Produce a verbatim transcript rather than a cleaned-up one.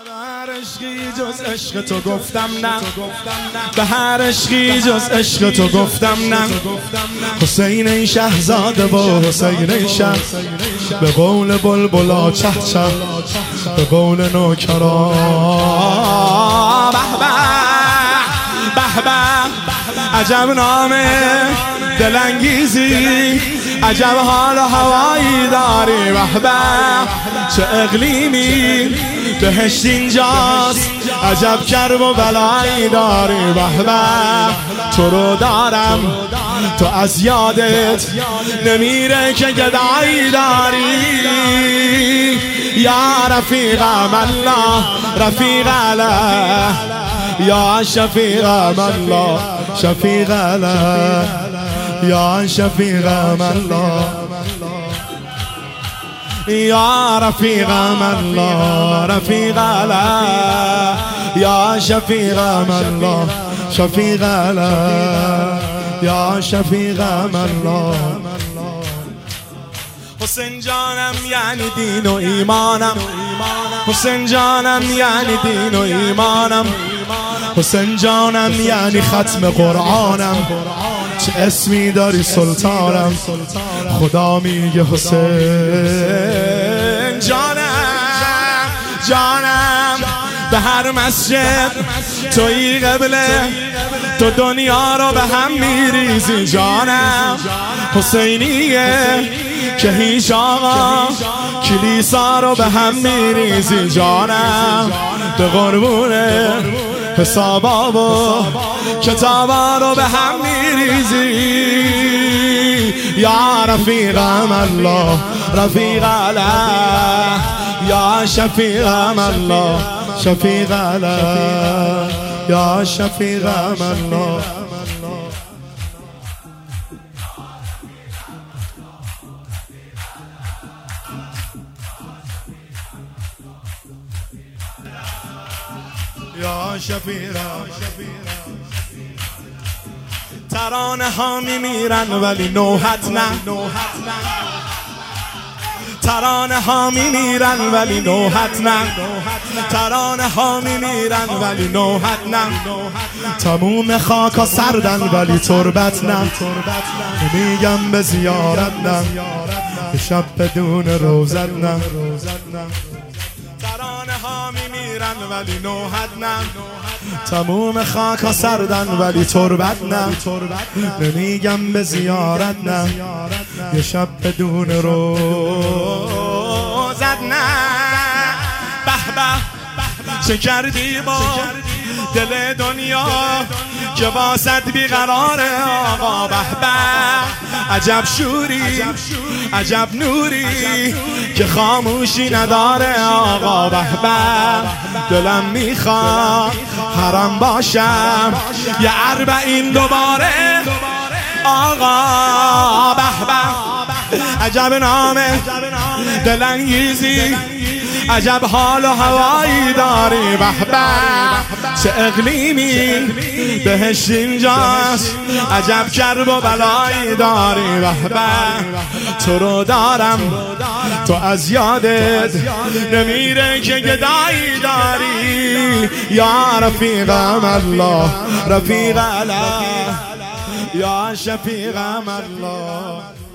هر عشقی جز عشق تو گفتم نه، به هر عشقی جز عشق تو گفتم نه. حسین شهزاده و حسین شه، به قول بلبلا چه چه، به قول نوکرا به به به به. عجب نامه دلانگیزی، عجب حال و هوایی داری. به به چه اقلیمی، بهشت اینجاست، عجب کرب و بلایی داری. به به تو رو دارم، تو از یادت نمیره که گدایی داری. یا رفیق الله رفیق الله، یا شفیق الله شفیق الله، یا شفیق الله، یا رفیق الله رفیق الله، یا شفیق الله شفیق الله، یا شفیق الله. حسین جانم یعنی دین و ایمانم، حسین جانم یعنی دین و ایمانم، حسین جانم یعنی ختم قرآنم. چه اسمی داری سلطانم، خدا میگه حسین جانم جانم. به هر مسجد توی قبله، تو دنیا رو به هم میریزی جانم. حسینیه که هیچ آقا کلیسا رو به هم میریزی جانم. به قربونه حسابا و کتابا رو به هم میریزی. یا رفیقم الله رفیق الله، یا شفیقم الله شفیق الله، یا شفیقم الله. یا شفیقم. ترانه ها میمیرن ولی نوحت نه، ترانه ها میمیرن ولی نوحت نه، ترانه ها میمیرن ولی نوحت نه. تموم خاکا سردن ولی تربت نه، میگم به زیارت نه، شب بدون روزت نه. ترانه ها میمیرن ولی نوحت نه، تموم خاکا سردن ولی تربت نه. نمیگم به زیارت نه، یه شب بدون روزت نه. به به چه کردی با دل دنیا که واسط بیقراره آقا. به به عجب شوری، عجب نوری که خاموشی نداره آقا. به به دلم میخواد حرم باشم یه اربعین دوباره آقا. به به عجب نامه دلانگیزی، عجب حال و هوایی داری. به به چه اقلیمی، بهشت اینجاست، عجب کرب و بلایی داری. به به تو رو دارم، تو از یادت نمیره که گدایی داری. یا رفیقم الله رفیق الله، یا شفیقم الله.